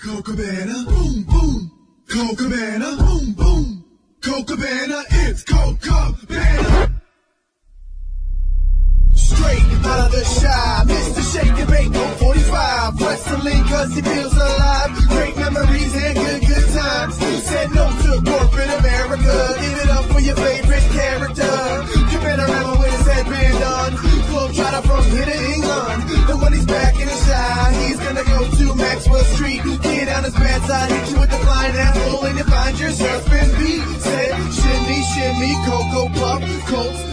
Cocabana, boom, boom. Cocabana, boom, boom. Cocabana, it's Cocabana. Straight out of the shop, Mr. Shake and Bake on 45. Wrestling cause he feels alive. Great memories and good times. You said no to corporate America. Give it up for your favorite character. Cabana Rama with his headband on. Globetrotter from here to England. And when he's back in the shy, he's gonna go to Maxwell Street. Get on his bad side, hit you with the flying apple, and you find yourself in beat. Said shimmy, shimmy, Cocoa Puff, Colts.